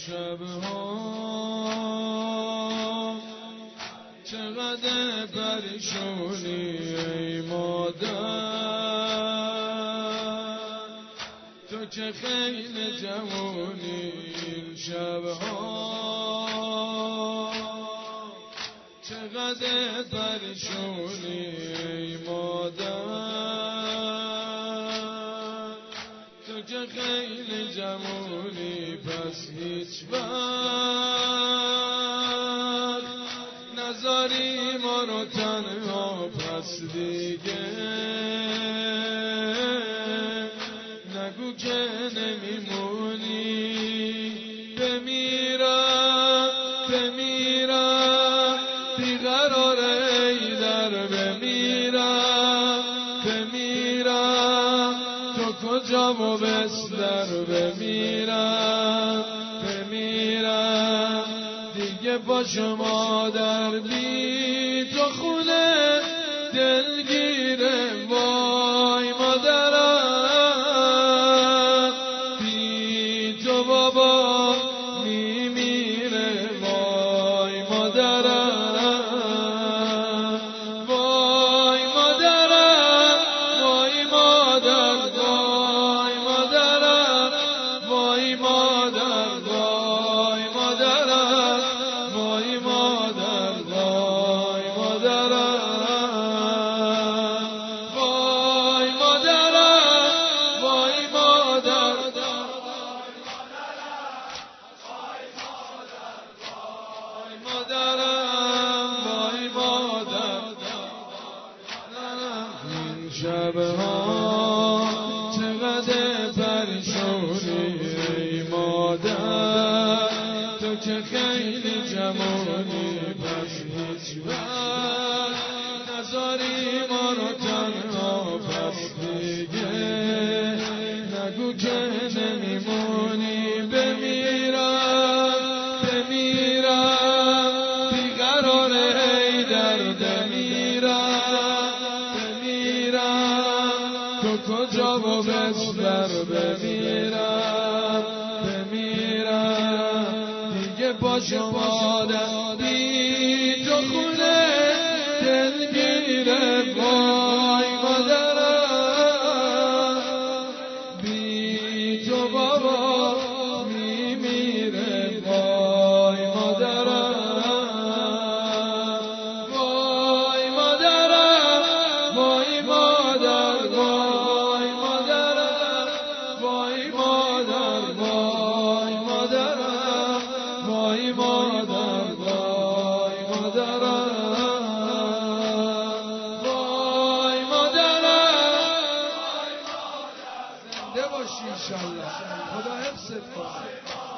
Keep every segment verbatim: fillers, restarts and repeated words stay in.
شبها چقدر پریشونی ای مادر، تو که خیلی جوونی این شبها چقدر پریشونی ای مادر، تو که خیلی جوونی پس هیچ وقت نذاری ما رو تنها پس دیگه نگو که نمیمونی. بمیرم بمیرم بیقراره ای در بمیرم بمیرم تو کجا و بستر بمیرم بمیرم دیگه پاشو مادر بی تو خونه دلگیره وای مادرم بی تو بابا میمیره وای مادرم وای مادرم وای مادر وای مادرم وای مادر وای مادرم وای مادر وای مادرم وای مادرم وای مادر وای مادرم وای مادر. این شبها چقدر پریشونی ای مادر، تو که خیلی جوانی پس هیچ وقت نذاری ما رو تنها پس دیگه نگو که نمیمونی. بمیرم بمیرم بیقراره ای در بمیرم بمیرم تو کجا و بستر بمیرم بمیرم دیگه پاشو مادر بی تو خونه دلگیره وای مادرم بی تو بابا میمیره وای مادرم وای مادرم وای مادر وای مادرم وای مادر وای مادرم وای مادر وای مادرم وای مادرم. زنده باشی انشالله، خدا حفظت کنه.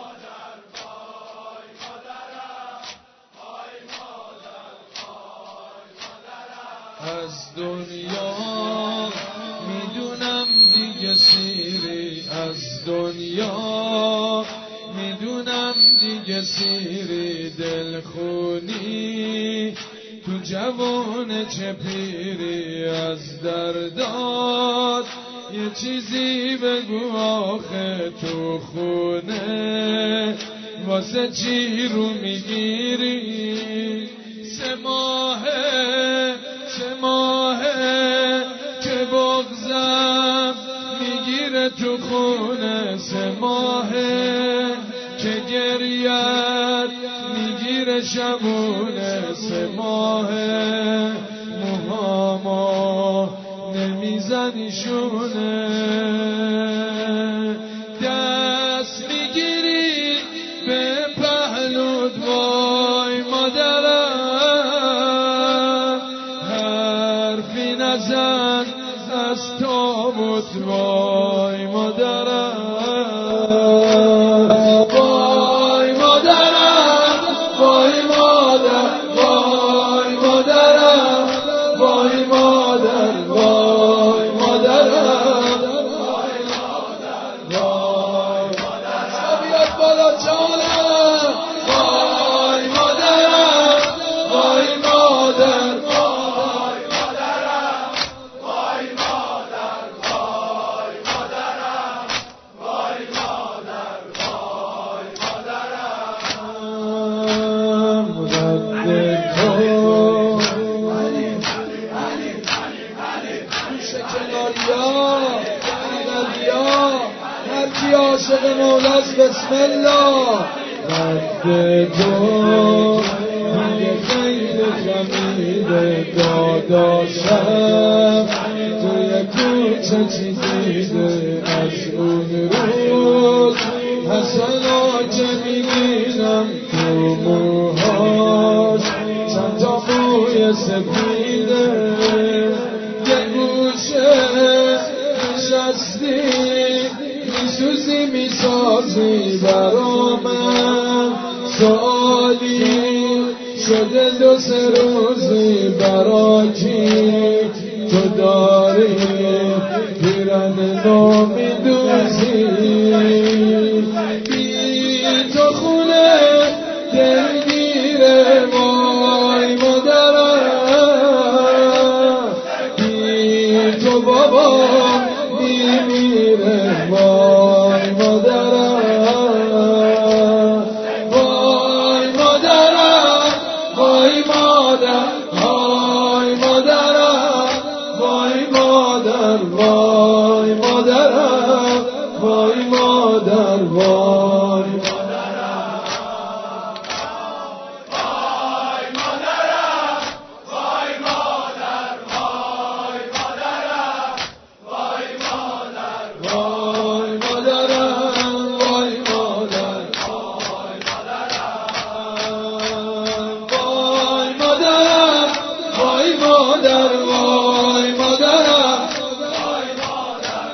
از دنیا میدونم دیگه سیری، از دنیا میدونم دیگه سیری، دل خونی تو جوان چه پیری، از دردات یه چیزی بگو آخه تو خونه واسه چی رو میگیری. سه ماهه سه ماهه که بغضم میگیره تو خونه، سه ماهه که گریت میگیره شبونه، سه ماهه موهامو نمیزنی شونه، دست میگیری به پهلوت وای مادرم، حرفی نزن از تابوت وای مادرم وای مادرم وای مادر وای مادرم وای مادر وای مادرم وای مادر وای مادرم بیاد بالا جانم وای مادرم وای مادر وای مادرم وای مادر وای مادرم وای مادر آریا عقلیا هرکی عاشق مولاست بسم الله. رد تو میگه خیلی خمیده داداشم توی کوچه چی دیده از اون روز حسنا که میبینم تو موهاش چند تا موی سپیده یه گوشه نشستی میسوزی میسازی برا من سالی شده دو سه روزی برا کی تو داری پیرن نو میدوزی بی تو خونه دلگیره وای مادرم بی تو بابا میمیره وای مادرم وای مادرم وای مادر وای مادرم وای مادر وای مادرم وای مادر وای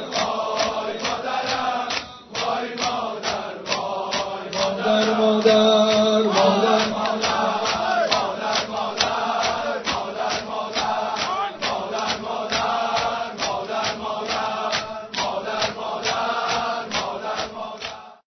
مادر